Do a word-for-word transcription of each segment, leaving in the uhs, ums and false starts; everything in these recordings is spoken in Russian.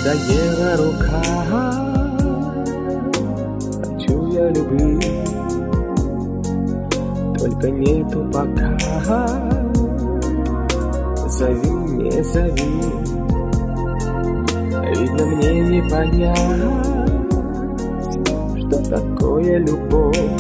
Надоела рука, хочу я любви, только нету пока. Зови, не зови, видно мне не понять, что такое любовь.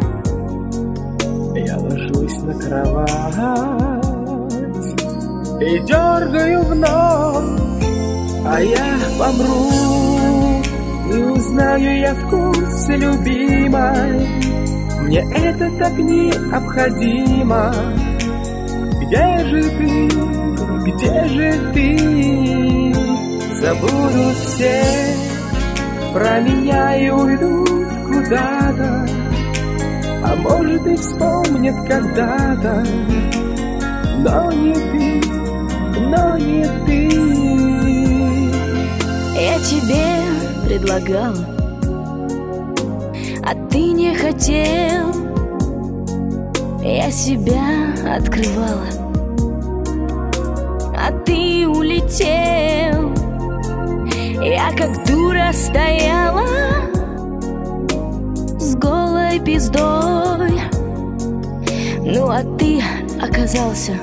Я ложусь на кровать и дергаю вновь, а я помру, не узнаю я вкус любимой. Мне это так необходимо. Где же ты, где же ты? Забудут все про меня и уйдут куда-то, а может и вспомнят когда-то. Но не ты, но не ты. Я тебе предлагала, а ты не хотел. Я себя открывала, а ты улетел. Я как дура стояла с голой пиздой. Ну а ты оказался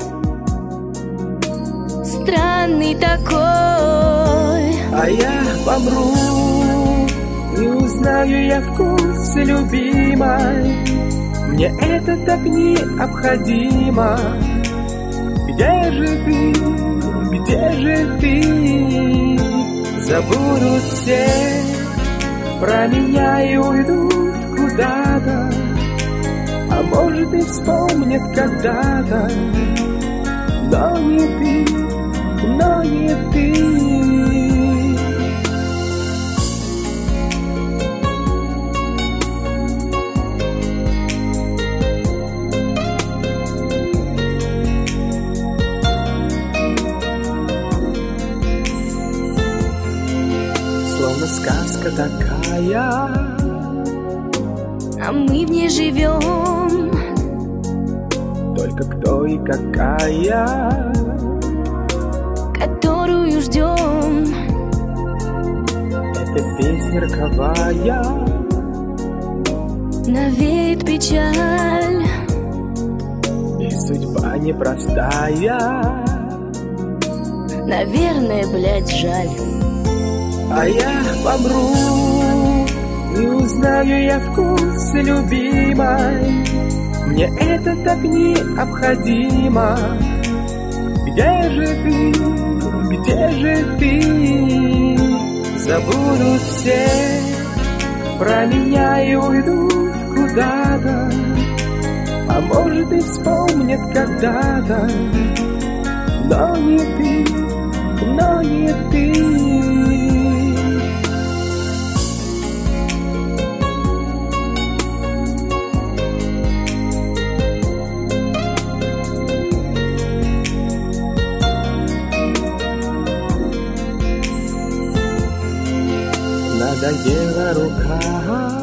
странный такой. А я помру, не узнаю я вкус любимой. Мне это так необходимо. Где же ты, где же ты? Забудут все про меня и уйдут куда-то, а может и вспомнят когда-то. Но не ты, но не ты. Словно сказка такая, а мы в ней живем. Только кто и какая, которую ждем. Эта песня роковая навеет печаль, и судьба непростая. Наверное, блядь, жаль. А я помру, не узнаю я вкус любимой. Мне это так необходимо. Где же ты, где же ты? Забудут все про меня и уйдут куда-то, а может и вспомнят когда-то. Но не ты, но не ты. Надоела рука,